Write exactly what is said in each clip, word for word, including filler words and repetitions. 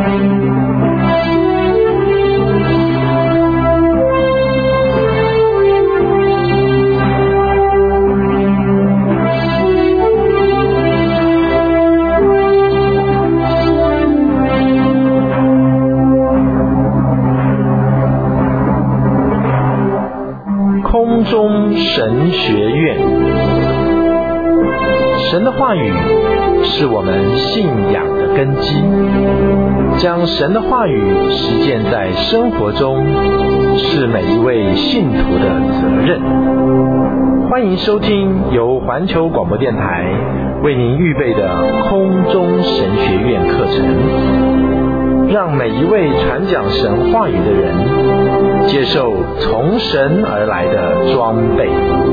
空中神学院，神的话语是我们信仰的根基，将神的话语实践在生活中，是每一位信徒的责任。欢迎收听由环球广播电台为您预备的空中神学院课程，让每一位传讲神话语的人接受从神而来的装备。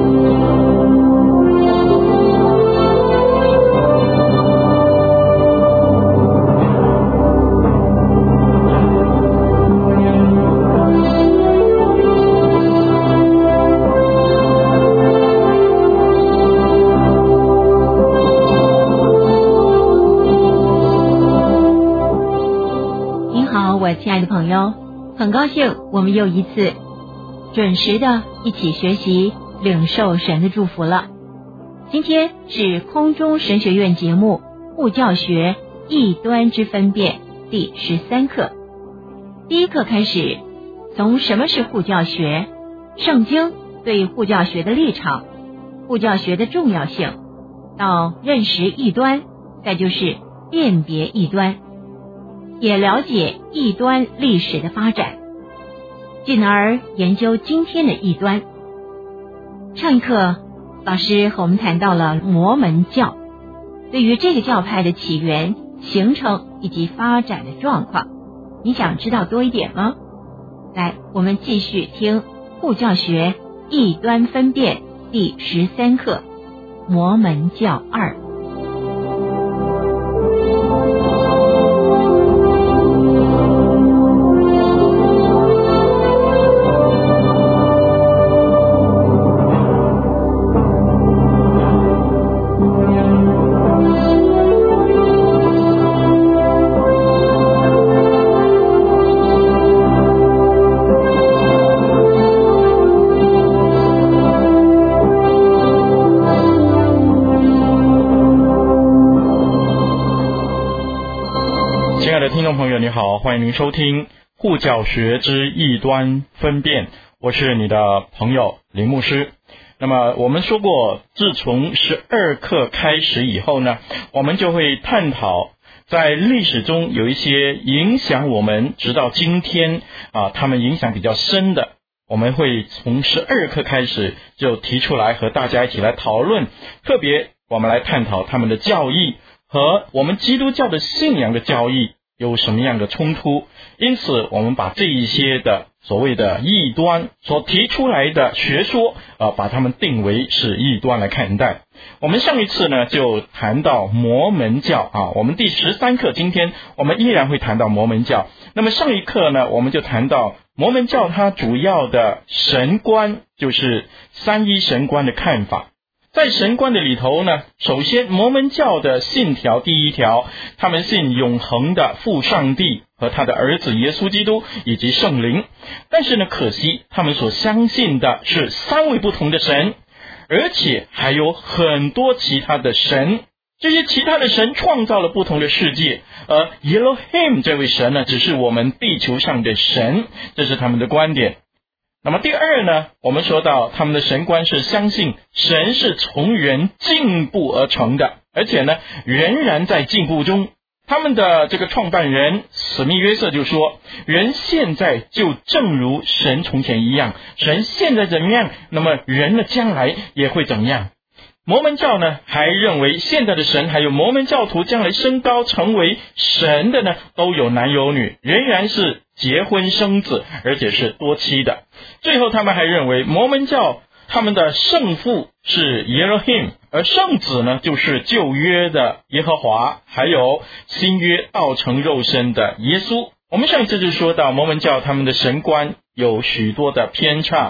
我亲爱的朋友，很高兴我们又一次准时的一起学习领受神的祝福了。今天是空中神学院节目护教学异端之分辨第十三课。第一课开始，从什么是护教学，圣经对护教学的立场，护教学的重要性，到认识异端，再就是辨别异端，也了解异端历史的发展，进而研究今天的异端。上一课老师和我们谈到了摩门教，对于这个教派的起源、形成以及发展的状况，你想知道多一点吗？来，我们继续听护教学异端分辨第十三课，摩门教二。 听众朋友你好，欢迎您收听护教学之异端分辨，我是你的朋友林牧师。那么我们说过，自从十二课开始以后呢，我们就会探讨在历史中有一些影响我们直到今天啊，他们影响比较深的，我们会从十二课开始就提出来和大家一起来讨论，特别我们来探讨他们的教义和我们基督教的信仰的教义有什么样的冲突。因此我们把这一些的所谓的异端所提出来的学说呃，把它们定为是异端来看待。我们上一次呢就谈到摩门教啊，我们第十三课今天我们依然会谈到摩门教。那么上一课呢我们就谈到摩门教它主要的神观，就是三一神观的看法。在神观的里头呢，首先摩门教的信条第一条，他们信永恒的父上帝和他的儿子耶稣基督以及圣灵。但是呢，可惜他们所相信的是三位不同的神，而且还有很多其他的神。这些其他的神创造了不同的世界，而 Elohim 这位神呢，只是我们地球上的神，这是他们的观点。那么第二呢，我们说到他们的神观是相信神是从人进步而成的，而且呢仍然在进步中。他们的这个创办人史密约瑟就说，人现在就正如神从前一样，神现在怎么样，那么人的将来也会怎么样。摩门教呢还认为现在的神还有摩门教徒将来升高成为神的呢都有男有女，仍然是结婚生子，而且是多妻的。最后他们还认为摩门教他们的圣父是 Elohim， 而圣子呢就是旧约的耶和华，还有新约道成肉身的耶稣。我们上一次就说到摩门教他们的神观有许多的偏差，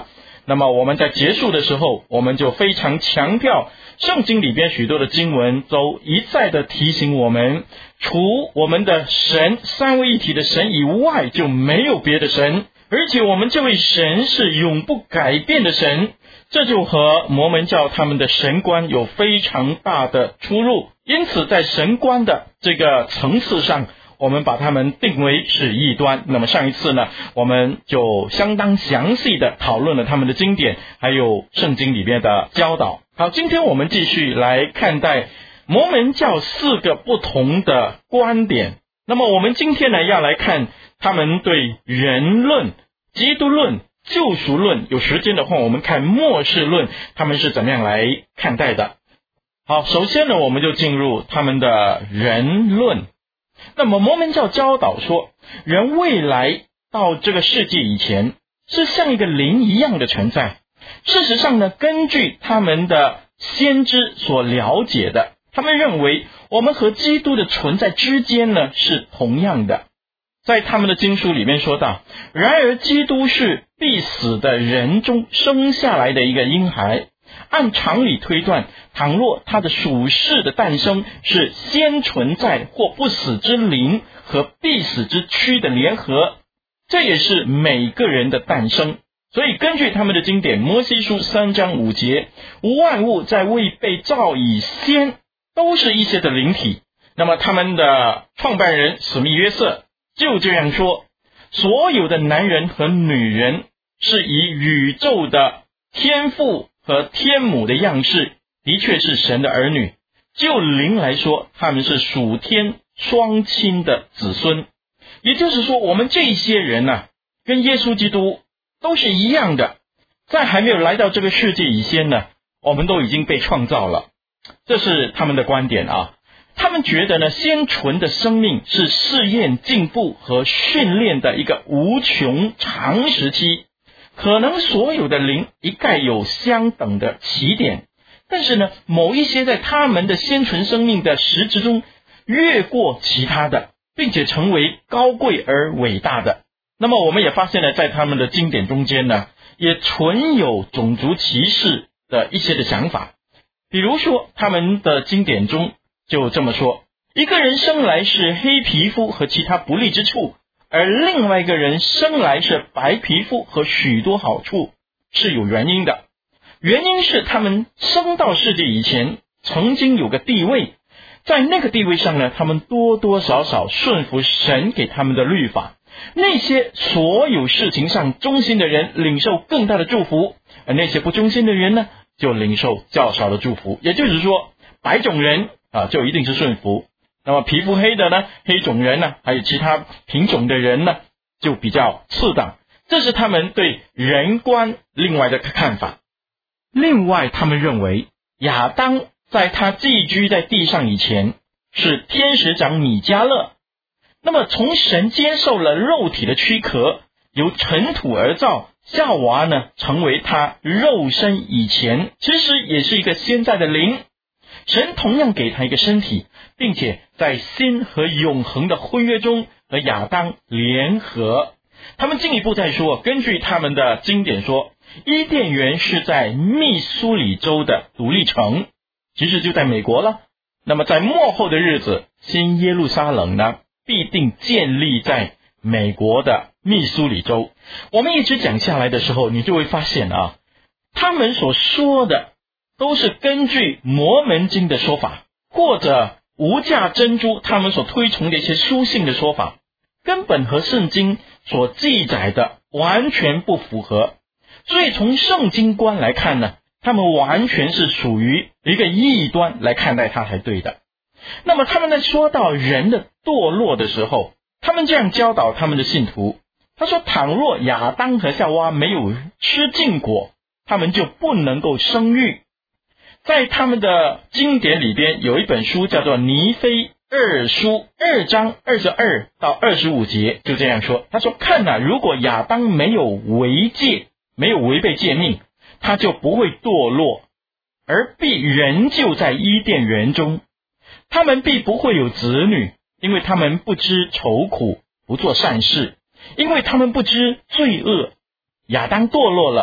那么我们在结束的时候，我们就非常强调圣经里边许多的经文都一再的提醒我们，除我们的神三位一体的神以外就没有别的神，而且我们这位神是永不改变的神。这就和摩门教他们的神观有非常大的出入，因此在神观的这个层次上，我们把他们定为是异端。那么上一次呢，我们就相当详细的讨论了他们的经典，还有圣经里面的教导。好，今天我们继续来看待摩门教四个不同的观点。那么我们今天呢，要来看他们对人论、基督论、救赎论，有时间的话我们看末世论，他们是怎么样来看待的。好，首先呢，我们就进入他们的人论。那么摩门教教导说，人未来到这个世界以前是像一个灵一样的存在。事实上呢，根据他们的先知所了解的，他们认为我们和基督的存在之间呢是同样的。在他们的经书里面说到，然而基督是必死的人中生下来的一个婴孩，按常理推断，倘若他的属世的诞生是先存在或不死之灵和必死之躯的联合，这也是每个人的诞生。所以根据他们的经典摩西书三章五节，万物在未被造以先都是一些的灵体。那么他们的创办人史密约瑟就这样说，所有的男人和女人是以宇宙的天父和天母的样式，的确是神的儿女。就灵来说，他们是属天双亲的子孙。也就是说，我们这些人啊，跟耶稣基督都是一样的，在还没有来到这个世界以前呢，我们都已经被创造了。这是他们的观点啊。他们觉得呢，先存的生命是试验、进步和训练的一个无穷长时期。可能所有的灵一概有相等的起点，但是呢，某一些在他们的先存生命的实质中越过其他的，并且成为高贵而伟大的。那么我们也发现了，在他们的经典中间呢，也存有种族歧视的一些的想法。比如说他们的经典中就这么说，一个人生来是黑皮肤和其他不利之处，而另外一个人生来是白皮肤和许多好处，是有原因的。原因是他们生到世界以前曾经有个地位，在那个地位上呢，他们多多少少顺服神给他们的律法。那些所有事情上忠心的人领受更大的祝福，而那些不忠心的人呢，就领受较少的祝福。也就是说，白种人啊，就一定是顺服。那么皮肤黑的呢，黑种人呢，还有其他品种的人呢，就比较次等。这是他们对人观另外的看法。另外他们认为，亚当在他寄居在地上以前是天使长米迦勒，那么从神接受了肉体的躯壳，由尘土而造，夏娃呢成为他肉身以前，其实也是一个现在的灵。神同样给他一个身体，并且在新和永恒的婚约中和亚当联合。他们进一步再说，根据他们的经典说，伊甸园是在密苏里州的独立城，其实就在美国了。那么在末后的日子，新耶路撒冷呢必定建立在美国的密苏里州。我们一直讲下来的时候，你就会发现啊，他们所说的都是根据摩门经的说法，或者无价珍珠他们所推崇的一些书信的说法，根本和圣经所记载的完全不符合。所以从圣经观来看呢，他们完全是属于一个异端来看待它才对的。那么他们在说到人的堕落的时候，他们这样教导他们的信徒，他说，倘若亚当和夏娃没有吃禁果，他们就不能够生育。在他们的经典里边有一本书叫做尼非二书二章二十二到二十五节，就这样说，他说，看啊，如果亚当没有违戒，没有违背诫命，他就不会堕落，而必仍旧在伊甸园中。他们必不会有子女，因为他们不知愁苦，不做善事，因为他们不知罪恶。亚当堕落了，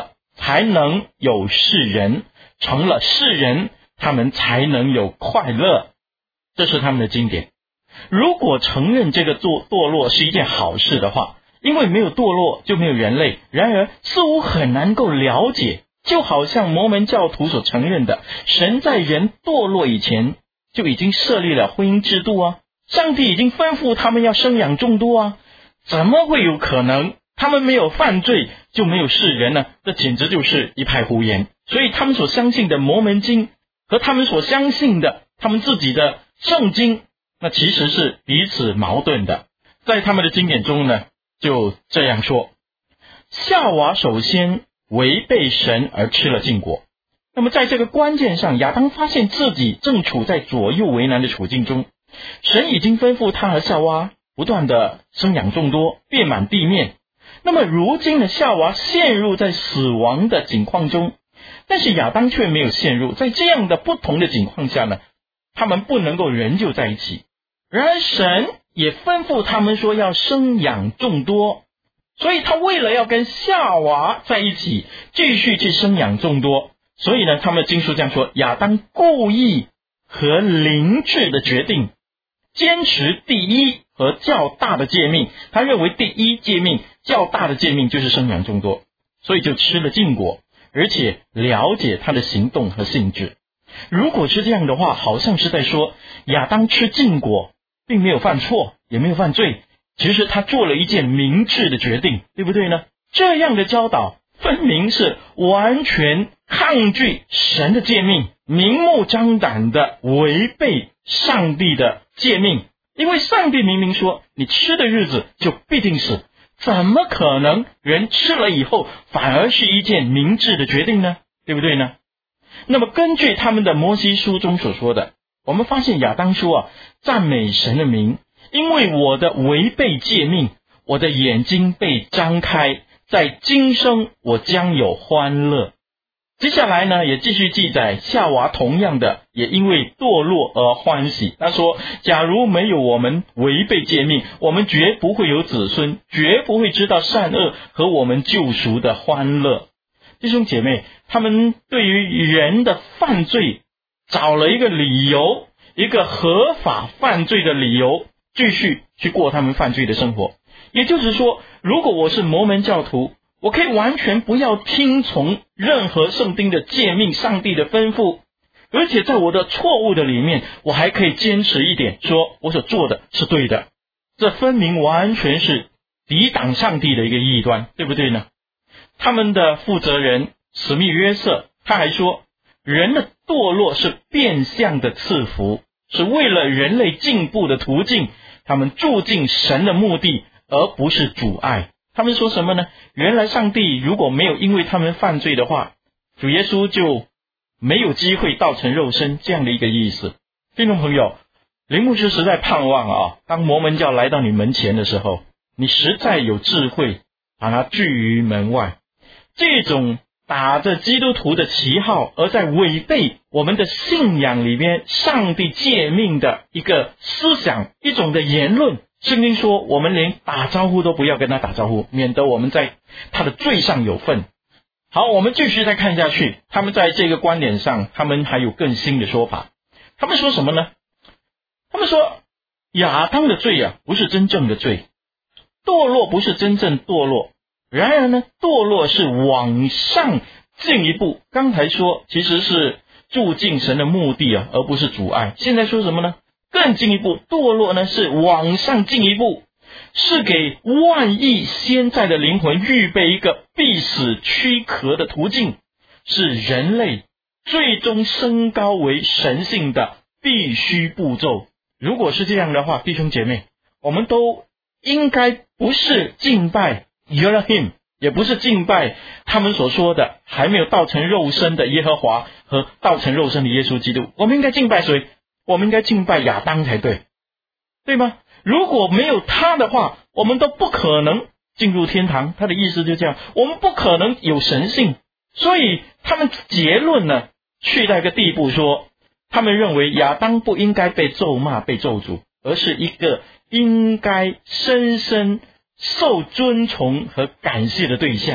还能有世人，成了世人，他们才能有快乐。这是他们的经典。如果承认这个堕堕落是一件好事的话，因为没有堕落就没有人类，然而似乎很难够了解，就好像摩门教徒所承认的，神在人堕落以前就已经设立了婚姻制度啊，上帝已经吩咐他们要生养众多啊，怎么会有可能他们没有犯罪就没有世人呢？这简直就是一派胡言。所以他们所相信的摩门经和他们所相信的他们自己的圣经，那其实是彼此矛盾的。在他们的经典中呢，就这样说，夏娃首先违背神而吃了禁果。那么在这个关键上，亚当发现自己正处在左右为难的处境中，神已经吩咐他和夏娃不断的生养众多，遍满地面。那么如今的夏娃陷入在死亡的境况中，但是亚当却没有陷入。在这样的不同的境况下呢，他们不能够仍旧在一起。然而神也吩咐他们说要生养众多，所以他为了要跟夏娃在一起，继续去生养众多，所以呢，他们经书这样说，亚当故意和灵智的决定，坚持第一和较大的诫命。他认为第一诫命较大的诫命就是生养众多，所以就吃了禁果，而且了解他的行动和性质。如果是这样的话，好像是在说亚当吃禁果并没有犯错，也没有犯罪，其实他做了一件明智的决定，对不对呢？这样的教导分明是完全抗拒神的诫命，明目张胆的违背上帝的诫命。因为上帝明明说你吃的日子就必定死，怎么可能人吃了以后反而是一件明智的决定呢？对不对呢？那么根据他们的摩西书中所说的，我们发现亚当说啊，赞美神的名，因为我的违背诫命，我的眼睛被张开，在今生我将有欢乐。接下来呢，也继续记载夏娃同样的也因为堕落而欢喜。他说，假如没有我们违背诫命，我们绝不会有子孙，绝不会知道善恶和我们救赎的欢乐。弟兄姐妹，他们对于人的犯罪找了一个理由，一个合法犯罪的理由，继续去过他们犯罪的生活。也就是说，如果我是摩门教徒，我可以完全不要听从任何圣经的诫命，上帝的吩咐，而且在我的错误的里面，我还可以坚持一点，说我所做的是对的。这分明完全是抵挡上帝的一个异端，对不对呢？他们的负责人史密约瑟他还说，人的堕落是变相的赐福，是为了人类进步的途径，他们助进神的目的，而不是阻碍。他们说什么呢？原来上帝如果没有因为他们犯罪的话，主耶稣就没有机会道成肉身，这样的一个意思。听众朋友，林牧师实在盼望啊，当摩门教来到你门前的时候，你实在有智慧把它拒于门外。这种打着基督徒的旗号而在违背我们的信仰里面上帝诫命的一个思想，一种的言论，圣经说我们连打招呼都不要跟他打招呼，免得我们在他的罪上有份。好，我们继续再看下去，他们在这个观点上，他们还有更新的说法。他们说什么呢？他们说亚当的罪啊，不是真正的罪，堕落不是真正堕落，然而呢，堕落是往上进一步。刚才说其实是助进神的目的啊，而不是阻碍。现在说什么呢？更进一步，堕落呢是往上进一步，是给万亿现在的灵魂预备一个必死躯壳的途径，是人类最终升高为神性的必须步骤。如果是这样的话，弟兄姐妹，我们都应该不是敬拜Elohim， 也不是敬拜他们所说的还没有道成肉身的耶和华和道成肉身的耶稣基督。我们应该敬拜谁？我们应该敬拜亚当才对，对吗？如果没有他的话，我们都不可能进入天堂。他的意思就这样，我们不可能有神性。所以他们结论呢，去到一个地步说，他们认为亚当不应该被咒骂被咒诅，而是一个应该深深受尊崇和感谢的对象。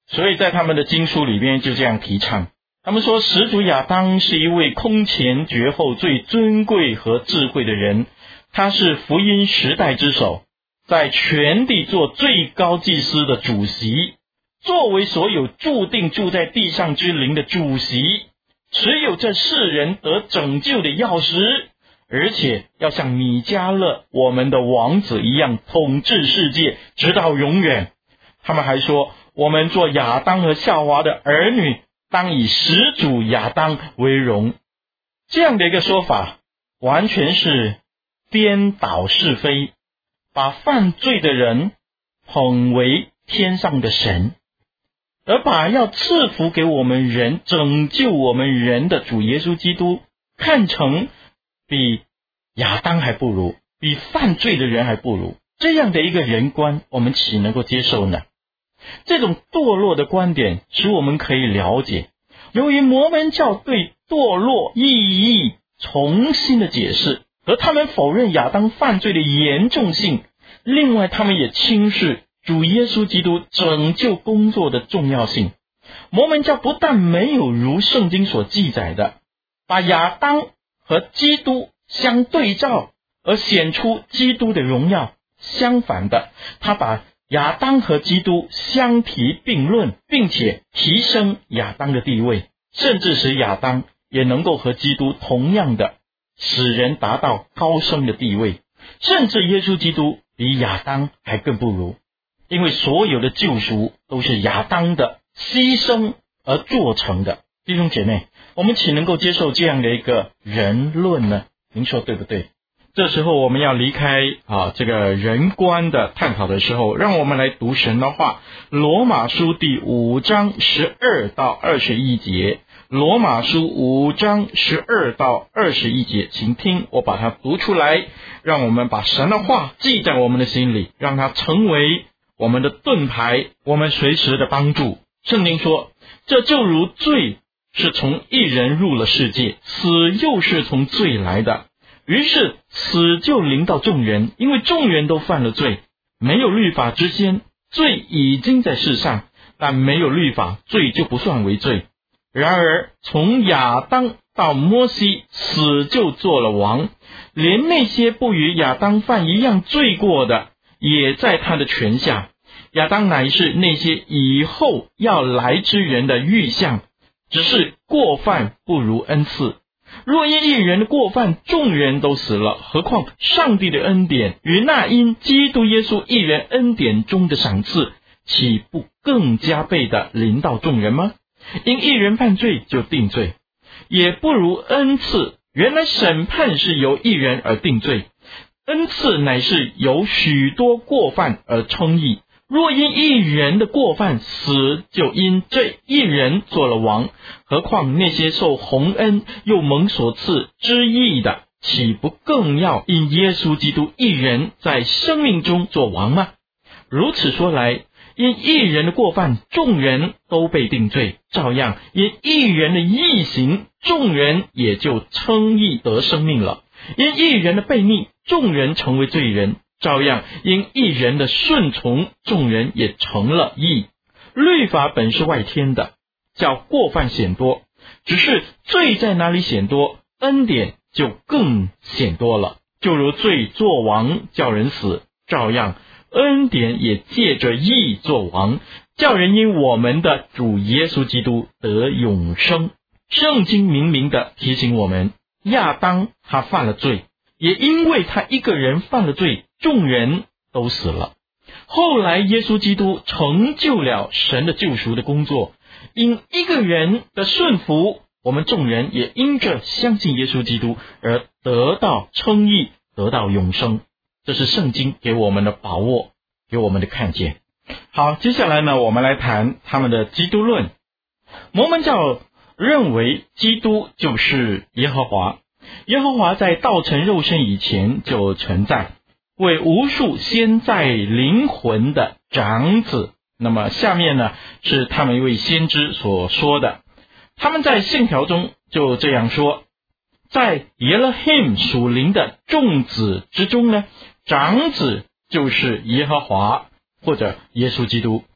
所以在他们的经书里边就这样提倡，他们说始祖亚当是一位空前绝后最尊贵和智慧的人，他是福音时代之首，在全地做最高祭司的主席，作为所有注定住在地上之灵的主席，持有这世人得拯救的钥匙，而且要像米迦勒我们的王子一样统治世界直到永远。他们还说，我们做亚当和夏娃的儿女，当以始祖亚当为荣。这样的一个说法完全是颠倒是非，把犯罪的人捧为天上的神，而把要赐福给我们人、拯救我们人的主耶稣基督看成比亚当还不如，比犯罪的人还不如。这样的一个人观，我们岂能够接受呢？这种堕落的观点使我们可以了解，由于摩门教对堕落意义重新的解释，和他们否认亚当犯罪的严重性，另外他们也轻视主耶稣基督拯救工作的重要性。摩门教不但没有如圣经所记载的把亚当和基督相对照而显出基督的荣耀，相反的，他把亚当和基督相提并论，并且提升亚当的地位，甚至使亚当也能够和基督同样的使人达到高升的地位，甚至耶稣基督比亚当还更不如，因为所有的救赎都是亚当的牺牲而做成的。弟兄姐妹，我们岂能够接受这样的一个人论呢？您说对不对？这时候我们要离开啊这个人观的探讨的时候，让我们来读神的话。罗马书第五章十二到二十一节，罗马书五章十二到二十一节，请听我把它读出来，让我们把神的话记在我们的心里，让它成为我们的盾牌，我们随时的帮助。圣经说，这就如罪是从一人入了世界，死又是从罪来的，于是死就临到众人，因为众人都犯了罪。没有律法之先，罪已经在世上，但没有律法，罪就不算为罪。然而从亚当到摩西，死就做了王，连那些不与亚当犯一样罪过的，也在他的权下。亚当乃是那些以后要来之人的预像，只是过犯不如恩赐。若因一人的过犯众人都死了，何况上帝的恩典与那因基督耶稣一人恩典中的赏赐，岂不更加倍的临到众人吗？因一人犯罪就定罪，也不如恩赐。原来审判是由一人而定罪，恩赐乃是由许多过犯而称义。若因一人的过犯死，就因这一人做了王，何况那些受洪恩又蒙所赐之义的，岂不更要因耶稣基督一人在生命中做王吗？如此说来，因一人的过犯众人都被定罪，照样因一人的义行众人也就称义得生命了。因一人的悖逆众人成为罪人，照样因一人的顺从众人也成了义。律法本是外天的，叫过犯显多，只是罪在哪里显多，恩典就更显多了。就如罪作王叫人死，照样恩典也借着义作王，叫人因我们的主耶稣基督得永生。圣经明明的提醒我们，亚当他犯了罪，也因为他一个人犯了罪，众人都死了。后来耶稣基督成就了神的救赎的工作，因一个人的顺服，我们众人也因着相信耶稣基督而得到称义，得到永生。这是圣经给我们的把握，给我们的看见。好，接下来呢，我们来谈他们的基督论。摩门教认为基督就是耶和华，耶和华在道成肉身以前就存在，为无数先在灵魂的长子。那么下面呢，是他们一位先知所说的，他们在信条中就这样说，在耶勒罕属灵的众子之中呢，长子就是耶和华或者耶稣基督，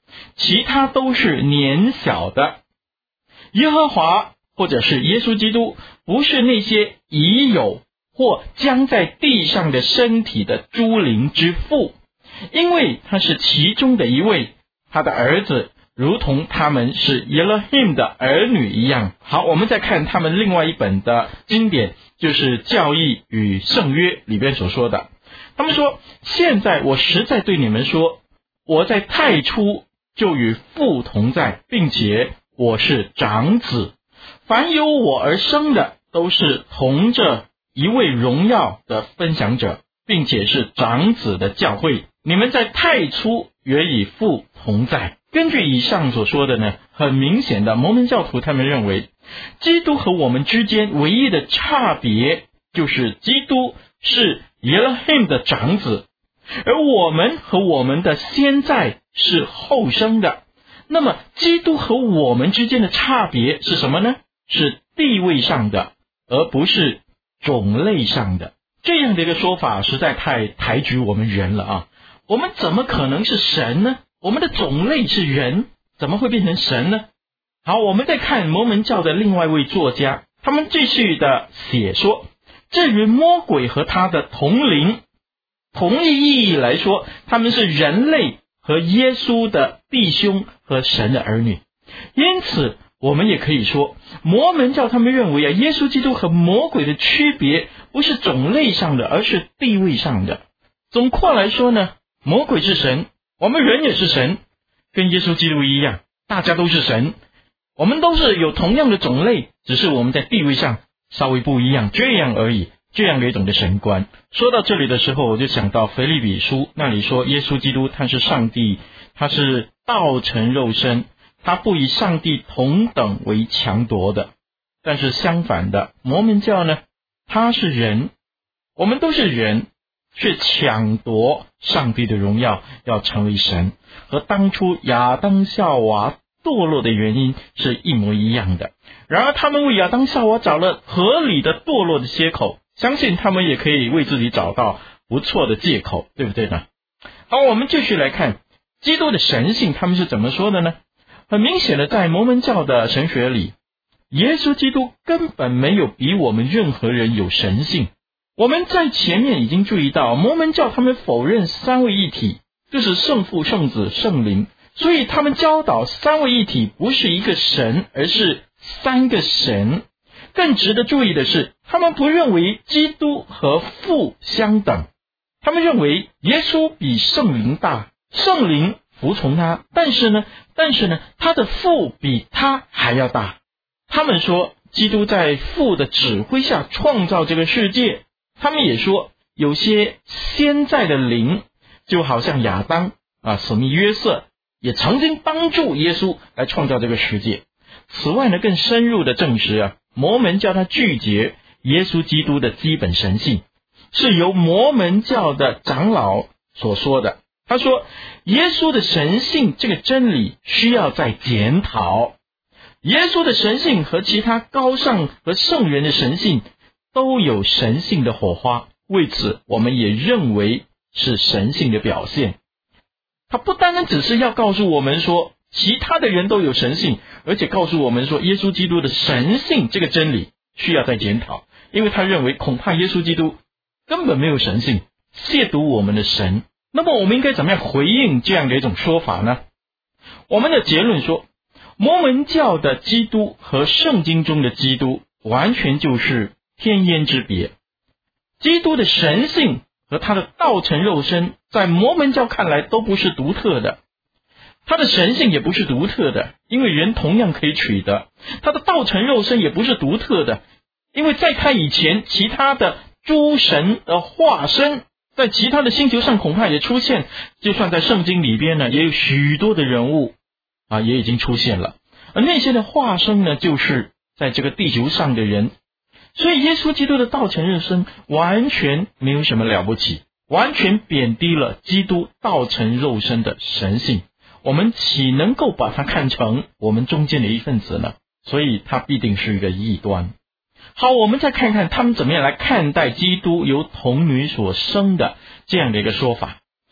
其他都是年小的。耶和华或者是耶稣基督，不是那些已有或将在地上的身体的诸灵之父，因为他是其中的一位，他的儿子如同他们是耶勒希的儿女一样。好，我们再看他们另外一本的经典，就是教义与圣约里边所说的。他们说，现在我实在对你们说，我在太初就与父同在，并且我是长子，凡有我而生的都是同着一位荣耀的分享者，并且是长子的教会。你们在太初原与父同在。根据以上所说的呢，很明显的，摩门教徒他们认为，基督和我们之间唯一的差别就是基督是耶勒希的长子，而我们和我们的先在是后生的。那么基督和我们之间的差别是什么呢？是地位上的，而不是种类上的。这样的一个说法实在太抬举我们人了啊！我们怎么可能是神呢？我们的种类是人，怎么会变成神呢？好，我们再看摩门教的另外一位作家，他们继续的写说，至于魔鬼和他的同灵，同一意义来说，他们是人类和耶稣的弟兄和神的儿女。因此我们也可以说，摩门教他们认为啊，耶稣基督和魔鬼的区别不是种类上的，而是地位上的。总括来说呢，魔鬼是神，我们人也是神，跟耶稣基督一样，大家都是神，我们都是有同样的种类，只是我们在地位上稍微不一样，这样而已，这样的一种的神观。说到这里的时候，我就想到腓立比书那里说，耶稣基督他是上帝，他是道成肉身，他不以上帝同等为强夺的。但是相反的，摩门教呢，他是人，我们都是人，却抢夺上帝的荣耀，要成为神，和当初亚当夏娃堕落的原因是一模一样的。然而他们为亚当夏娃找了合理的堕落的借口，相信他们也可以为自己找到不错的借口，对不对呢？好，我们继续来看基督的神性，他们是怎么说的呢？很明显的，在摩门教的神学里，耶稣基督根本没有比我们任何人有神性。我们在前面已经注意到，摩门教他们否认三位一体，就是圣父、圣子、圣灵，所以他们教导三位一体不是一个神，而是三个神。更值得注意的是，他们不认为基督和父相等，他们认为耶稣比圣灵大，圣灵服从他，但是呢，但是呢，他的父比他还要大。他们说，基督在父的指挥下创造这个世界。他们也说，有些先在的灵，就好像亚当啊、史密约瑟，也曾经帮助耶稣来创造这个世界。此外呢，更深入的证实啊，摩门教他拒绝耶稣基督的基本神性，是由摩门教的长老所说的。他说，耶稣的神性这个真理需要再检讨。耶稣的神性和其他高尚和圣人的神性都有神性的火花，为此我们也认为是神性的表现。他不单单只是要告诉我们说其他的人都有神性，而且告诉我们说耶稣基督的神性这个真理需要再检讨，因为他认为恐怕耶稣基督根本没有神性，亵渎我们的神。那么我们应该怎么样回应这样的一种说法呢？我们的结论说，摩门教的基督和圣经中的基督完全就是天渊之别。基督的神性和他的道成肉身，在摩门教看来都不是独特的，他的神性也不是独特的，因为人同样可以取得。他的道成肉身也不是独特的，因为在他以前，其他的诸神的化身在其他的星球上恐怕也出现，就算在圣经里边呢，也有许多的人物啊，也已经出现了。而那些的化身呢，就是在这个地球上的人。所以耶稣基督的道成肉身完全没有什么了不起，完全贬低了基督道成肉身的神性。我们岂能够把它看成我们中间的一份子呢？所以它必定是一个异端。好，我们再看看他们怎么样来看待基督由童女所生的这样的一个说法。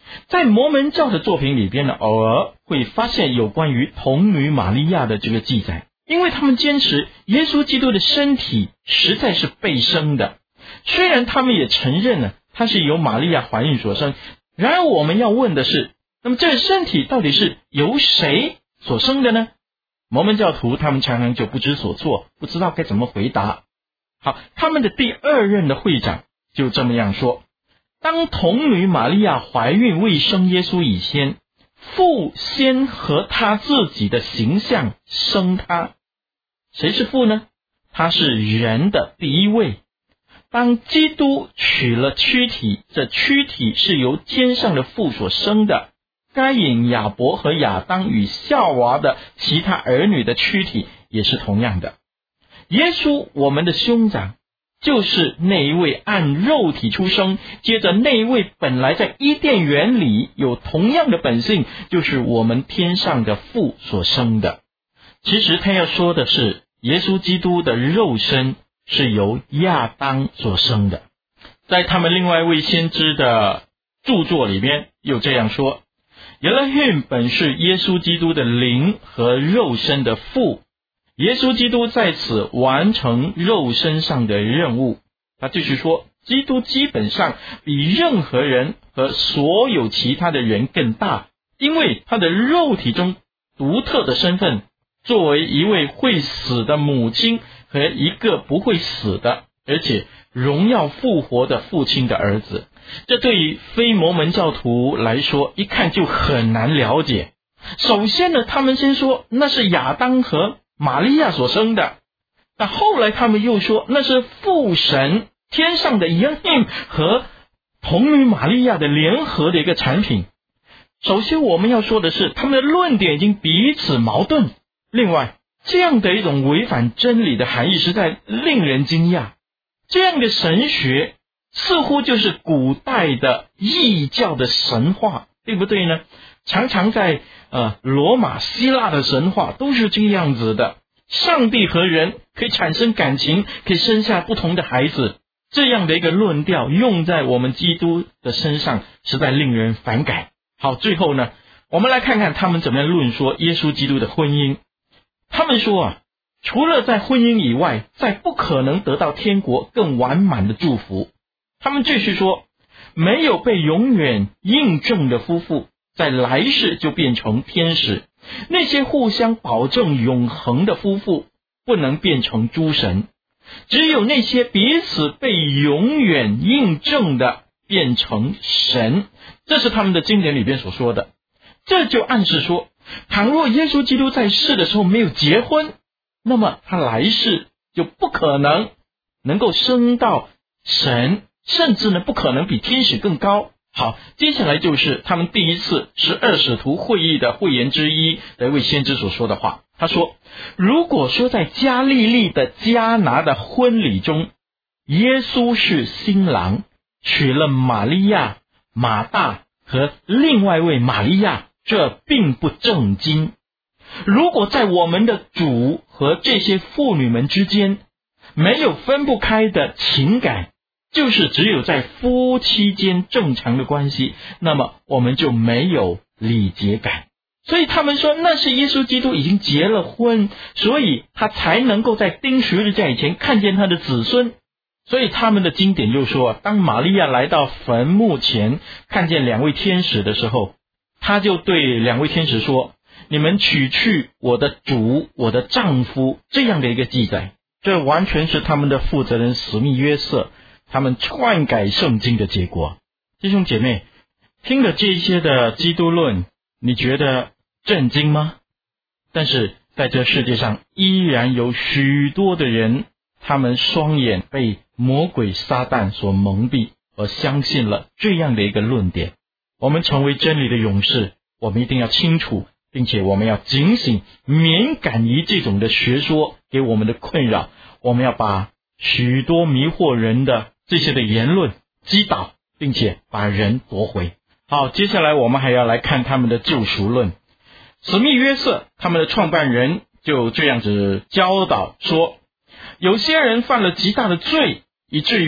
在摩门教的作品里边呢，偶尔会发现有关于童女玛利亚的这个记载，因为他们坚持耶稣基督的身体实在是被生的，虽然他们也承认了他是由玛利亚怀孕所生，然而我们要问的是，那么这个身体到底是由谁所生的呢？摩门教徒他们常常就不知所措，不知道该怎么回答。好，他们的第二任的会长就这么样说，当童女玛利亚怀孕未生耶稣以前，父先和他自己的形象生他。谁是父呢？他是人的第一位。当基督取了躯体，这躯体是由天上的父所生的，该隐、亚伯和亚当与夏娃的其他儿女的躯体也是同样的。耶稣，我们的兄长，就是那一位按肉体出生，接着那一位本来在伊甸园里有同样的本性，就是我们天上的父所生的。其实他要说的是，耶稣基督的肉身是由亚当所生的。在他们另外一位先知的著作里边又这样说，耶勒逊本是耶稣基督的灵和肉身的父，耶稣基督在此完成肉身上的任务。他继续说，基督基本上比任何人和所有其他的人更大，因为他的肉体中独特的身份，作为一位会死的母亲和一个不会死的，而且荣耀复活的父亲的儿子。这对于非摩门教徒来说，一看就很难了解。首先呢，他们先说那是亚当和玛利亚所生的，但后来他们又说那是父神天上的耶和和童女玛利亚的联合的一个产品。首先我们要说的是，他们的论点已经彼此矛盾。另外，这样的一种违反真理的含义实在令人惊讶。这样的神学似乎就是古代的异教的神话，对不对呢？常常在呃罗马希腊的神话都是这样子的，上帝和人可以产生感情，可以生下不同的孩子，这样的一个论调用在我们基督的身上实在令人反感。好，最后呢，我们来看看他们怎么样论说耶稣基督的婚姻。他们说啊，除了在婚姻以外，再不可能得到天国更完满的祝福。他们继续说，没有被永远印证的夫妇，在来世就变成天使；那些互相保证永恒的夫妇，不能变成诸神。只有那些彼此被永远印证的，变成神。这是他们的经典里边所说的。这就暗示说，倘若耶稣基督在世的时候没有结婚，那么他来世就不可能能够升到神，甚至呢不可能比天使更高。好，接下来就是他们第一次十二使徒会议的会言之一的一位先知所说的话。他说，如果说在加利利的迦拿的婚礼中，耶稣是新郎，娶了玛利亚、马大和另外一位玛利亚，这并不正经。如果在我们的主和这些妇女们之间没有分不开的情感，就是只有在夫妻间正常的关系，那么我们就没有礼节感。所以他们说那是耶稣基督已经结了婚，所以他才能够在钉十字架以前看见他的子孙。所以他们的经典就说，当玛利亚来到坟墓前看见两位天使的时候，他就对两位天使说，你们取去我的主，我的丈夫，这样的一个记载。这完全是他们的负责人史密约瑟他们篡改圣经的结果。弟兄姐妹，听了这些的基督论，你觉得震惊吗？但是在这世界上依然有许多的人，他们双眼被魔鬼撒旦所蒙蔽，而相信了这样的一个论点。我们成为真理的勇士，我们一定要清楚，并且我们要警醒，敏感于这种的学说给我们的困扰。我们要把许多迷惑人的这些的言论击倒，并且把人夺回。好，接下来我们还要来看他们的救赎论。史密约瑟他们的创办人就这样子教导说，有些人犯了极大的罪，以至于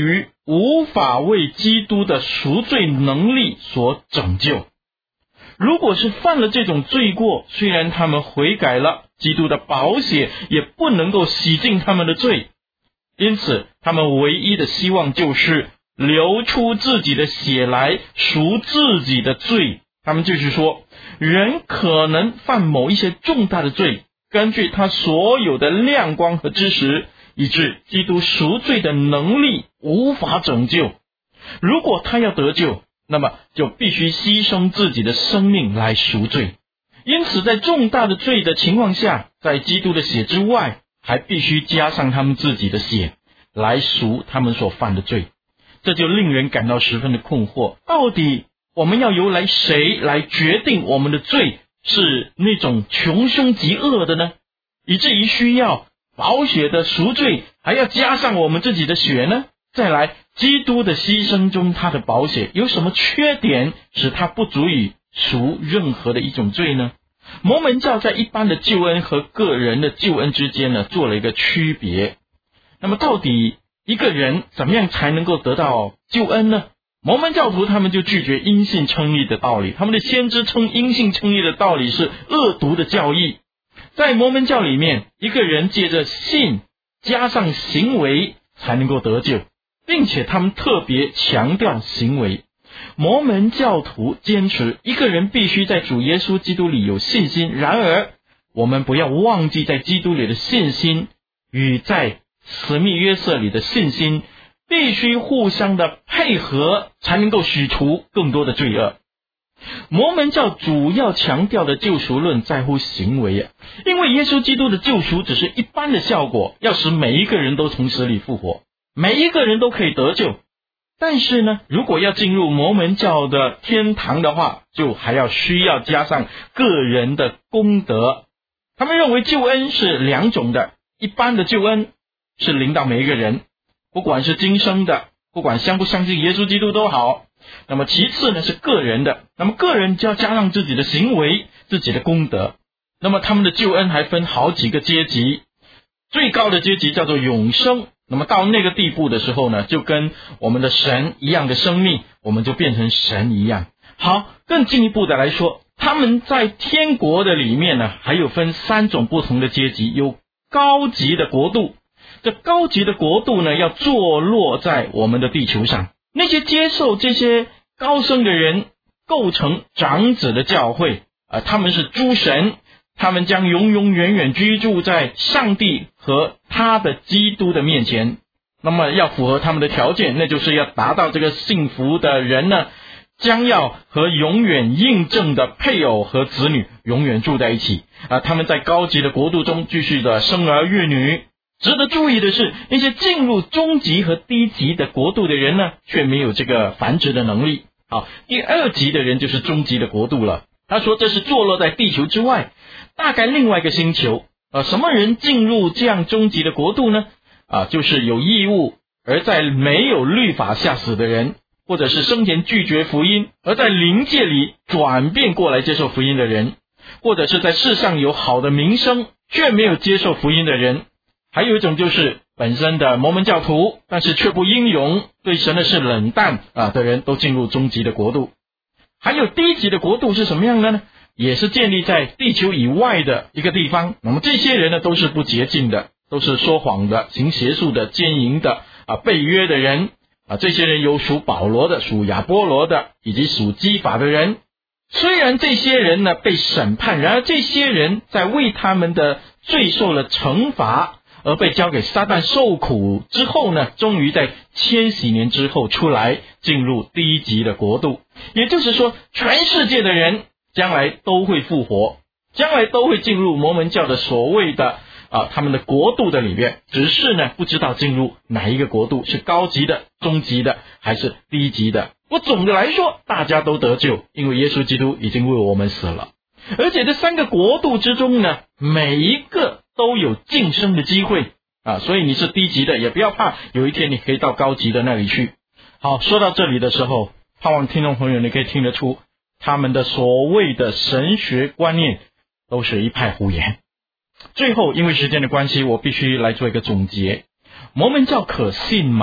无法为基督的赎罪能力所拯救。如果是犯了这种罪过，虽然他们悔改了，基督的宝血也不能够洗净他们的罪，因此他们唯一的希望就是流出自己的血来赎自己的罪。他们就是说，人可能犯某一些重大的罪，根据他所有的亮光和知识，以致基督赎罪的能力无法拯救。如果他要得救，那么就必须牺牲自己的生命来赎罪。因此在重大的罪的情况下，在基督的血之外，还必须加上他们自己的血来赎他们所犯的罪。这就令人感到十分的困惑，到底我们要由来谁来决定我们的罪是那种穷凶极恶的呢？以至于需要宝血的赎罪，还要加上我们自己的血呢？再来，基督的牺牲中，他的宝血有什么缺点使他不足以赎任何的一种罪呢？摩门教在一般的救恩和个人的救恩之间呢，做了一个区别。那么到底一个人怎么样才能够得到救恩呢？摩门教徒他们就拒绝因信称义的道理，他们的先知称因信称义的道理是恶毒的教义。在摩门教里面，一个人借着信加上行为才能够得救，并且他们特别强调行为。摩门教徒坚持一个人必须在主耶稣基督里有信心，然而我们不要忘记在基督里的信心与在史密约瑟里的信心必须互相的配合，才能够洗除更多的罪恶。摩门教主要强调的救赎论在乎行为啊，因为耶稣基督的救赎只是一般的效果，要使每一个人都从死里复活，每一个人都可以得救。但是呢，如果要进入摩门教的天堂的话，就还要需要加上个人的功德。他们认为救恩是两种的，一般的救恩是临到每一个人，不管是今生的，不管相不相信耶稣基督都好。那么其次呢是个人的，那么个人就要加上自己的行为，自己的功德。那么他们的救恩还分好几个阶级，最高的阶级叫做永生。那么到那个地步的时候呢，就跟我们的神一样的生命，我们就变成神一样。好，更进一步的来说，他们在天国的里面呢，还有分三种不同的阶级，有高级的国度。这高级的国度呢，要坐落在我们的地球上。那些接受这些高升的人，构成长子的教会，呃，他们是诸神，他们将永永远远居住在上帝和他的基督的面前。那么要符合他们的条件，那就是要达到这个幸福的人呢，将要和永远印证的配偶和子女永远住在一起啊！他们在高级的国度中继续的生儿育女。值得注意的是，那些进入中级和低级的国度的人呢，却没有这个繁殖的能力。好，第二级的人就是中级的国度了。他说这是坐落在地球之外，大概另外一个星球。呃，什么人进入这样中级的国度呢？啊，就是有义务而在没有律法下死的人，或者是生前拒绝福音而在灵界里转变过来接受福音的人，或者是在世上有好的名声却没有接受福音的人。还有一种就是本身的摩门教徒，但是却不英勇，对神的事冷淡啊的人，都进入中级的国度。还有低级的国度是什么样的呢？也是建立在地球以外的一个地方。那么这些人呢，都是不洁净的，都是说谎的，行邪术的，奸淫的啊，背约的人啊。这些人有属保罗的，属亚波罗的，以及属基法的人。虽然这些人呢被审判，然而这些人在为他们的罪受了惩罚，而被交给撒旦受苦之后呢，终于在千禧年之后出来，进入低级的国度。也就是说，全世界的人将来都会复活，将来都会进入摩门教的所谓的啊他们的国度的里面，只是呢不知道进入哪一个国度，是高级的、中级的还是低级的。我总的来说，大家都得救，因为耶稣基督已经为我们死了。而且这三个国度之中呢，每一个都有晋升的机会啊，所以你是低级的也不要怕，有一天你可以到高级的那里去。好，说到这里的时候，盼望听众朋友你可以听得出，他们的所谓的神学观念都是一派胡言。最后因为时间的关系，我必须来做一个总结。摩门教可信吗？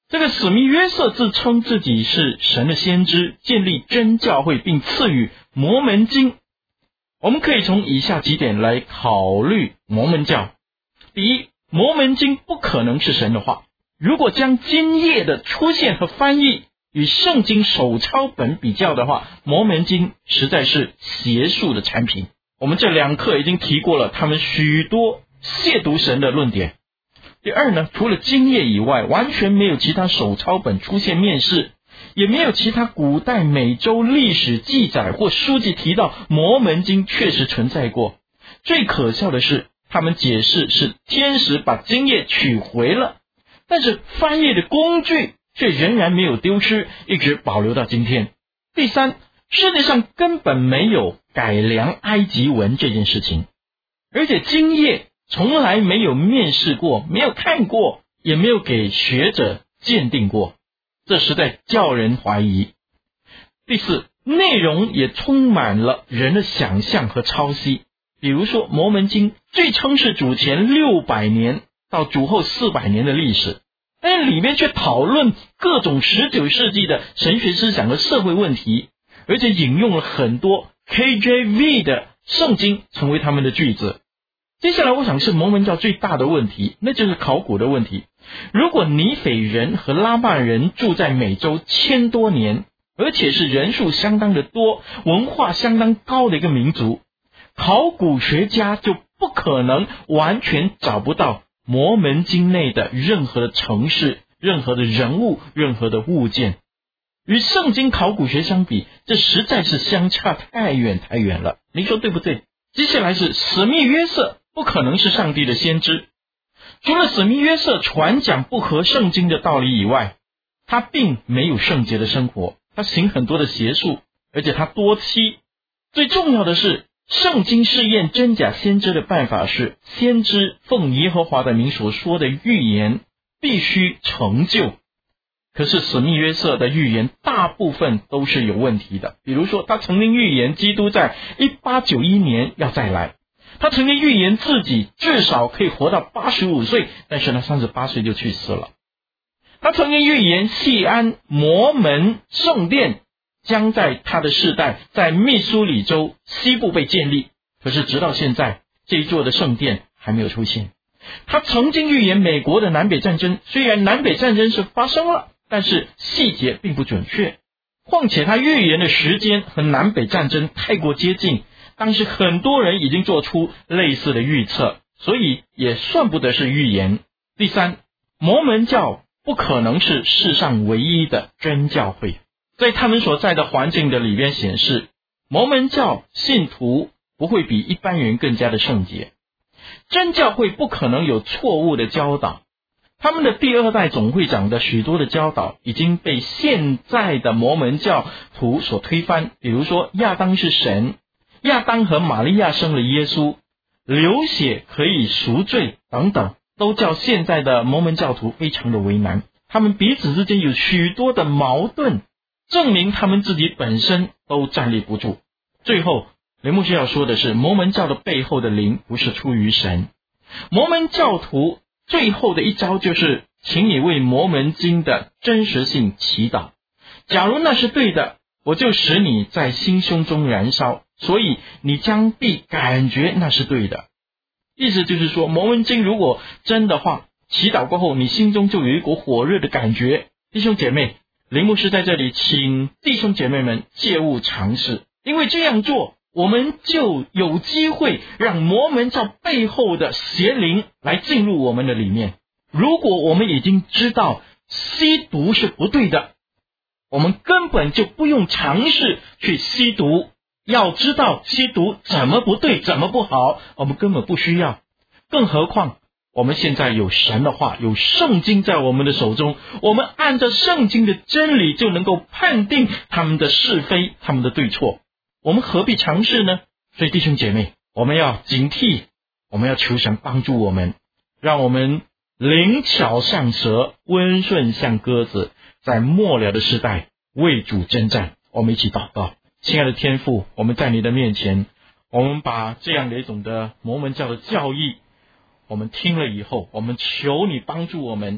这个史密约瑟自称自己是神的先知，建立真教会，并赐予摩门经。我们可以从以下几点来考虑摩门教。第一，摩门经不可能是神的话。如果将经页的出现和翻译与圣经手抄本比较的话，摩门经实在是邪术的产品。我们这两课已经提过了他们许多亵渎神的论点。第二呢，除了经页以外，完全没有其他手抄本出现面世，也没有其他古代美洲历史记载或书籍提到摩门经确实存在过。最可笑的是，他们解释是天使把经页取回了，但是翻译的工具却仍然没有丢失，一直保留到今天。第三，世界上根本没有改良埃及文这件事情，而且经页从来没有面试过，没有看过，也没有给学者鉴定过，这实在叫人怀疑。第四，内容也充满了人的想象和抄袭。比如说摩门经最称是主前六百年到主后四百年的历史，但是里面却讨论各种十九世纪的神学思想和社会问题，而且引用了很多 K J V 的圣经成为他们的句子。接下来我想是摩门教最大的问题，那就是考古的问题。如果尼斐人和拉曼人住在美洲千多年，而且是人数相当的多，文化相当高的一个民族，考古学家就不可能完全找不到摩门经内的任何的城市、任何的人物、任何的物件。与圣经考古学相比，这实在是相差太远太远了，您说对不对？接下来是史密约瑟不可能是上帝的先知。除了史密约瑟传讲不合圣经的道理以外，他并没有圣洁的生活，他行很多的邪术，而且他多妻。最重要的是，圣经试验真假先知的办法是，先知奉耶和华的名所说的预言必须成就。可是史密约瑟的预言大部分都是有问题的。比如说，他曾经预言基督在一八九一年要再来，他曾经预言自己至少可以活到八十五岁，但是呢三十八岁就去世了。他曾经预言锡安摩门圣殿将在他的世代在密苏里州西部被建立，可是直到现在这一座的圣殿还没有出现。他曾经预言美国的南北战争，虽然南北战争是发生了，但是细节并不准确，况且他预言的时间和南北战争太过接近，当时很多人已经做出类似的预测，所以也算不得是预言。第三，摩门教不可能是世上唯一的真教会。在他们所在的环境的里边显示，摩门教信徒不会比一般人更加的圣洁。真教会不可能有错误的教导，他们的第二代总会长的许多的教导已经被现在的摩门教徒所推翻。比如说亚当是神，亚当和玛利亚生了耶稣，流血可以赎罪等等，都叫现在的摩门教徒非常的为难。他们彼此之间有许多的矛盾，证明他们自己本身都站立不住。最后雷牧师要说的是，摩门教的背后的灵不是出于神。摩门教徒最后的一招就是请你为摩门经的真实性祈祷，假如那是对的，我就使你在心胸中燃烧，所以你将必感觉那是对的。意思就是说，摩门经如果真的话，祈祷过后你心中就有一股火热的感觉。弟兄姐妹，林牧师在这里请弟兄姐妹们切勿尝试，因为这样做我们就有机会让摩门教背后的邪灵来进入我们的里面。如果我们已经知道吸毒是不对的，我们根本就不用尝试去吸毒。要知道吸毒怎么不对，怎么不好，我们根本不需要。更何况我们现在有神的话，有圣经在我们的手中，我们按照圣经的真理就能够判定他们的是非，他们的对错。我们何必尝试呢？所以弟兄姐妹，我们要警惕，我们要求神帮助我们，让我们灵巧像蛇，温顺像鸽子，在末了的时代为主征战。我们一起祷告。亲爱的天父，我们在你的面前，我们把这样的一种的摩门教的教义我们听了以后，我们求你帮助我们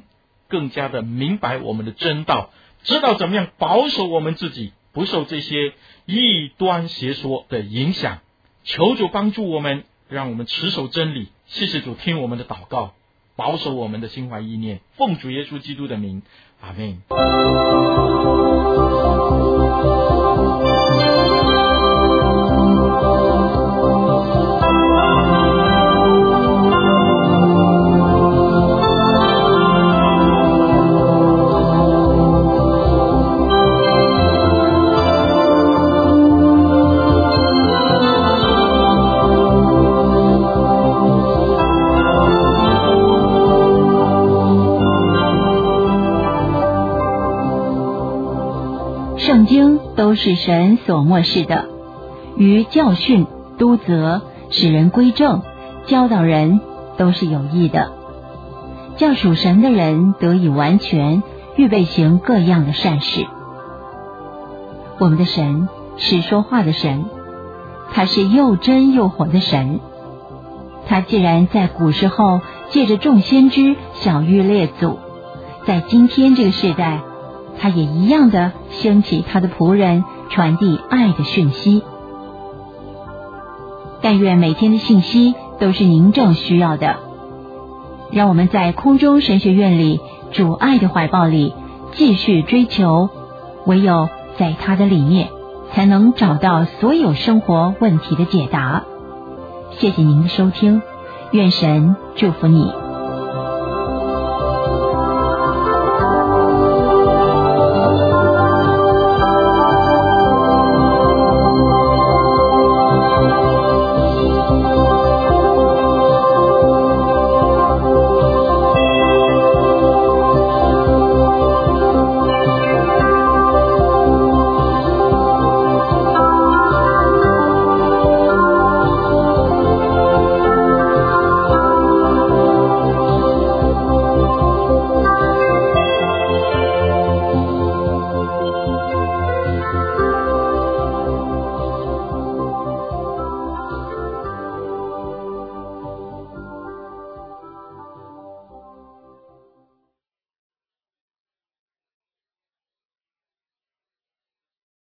更加的明白我们的真道，知道怎么样保守我们自己，不受这些异端邪说的影响。求主帮助我们，让我们持守真理。谢谢主听我们的祷告，保守我们的心怀意念，奉主耶稣基督的名，阿们。 圣经都是神所默示的，于教训、督责、使人归正、教导人，都是有益的，叫属神的人得以完全，预备行各样的善事。我们的神是说话的神，他是又真又活的神。他既然在古时候借着众先知晓谕列祖，在今天这个世代，他也一样的兴起他的仆人，传递爱的讯息。但愿每天的信息都是您正需要的，让我们在空中神学院里，主爱的怀抱里继续追求，唯有在他的里面，才能找到所有生活问题的解答。谢谢您的收听，愿神祝福你。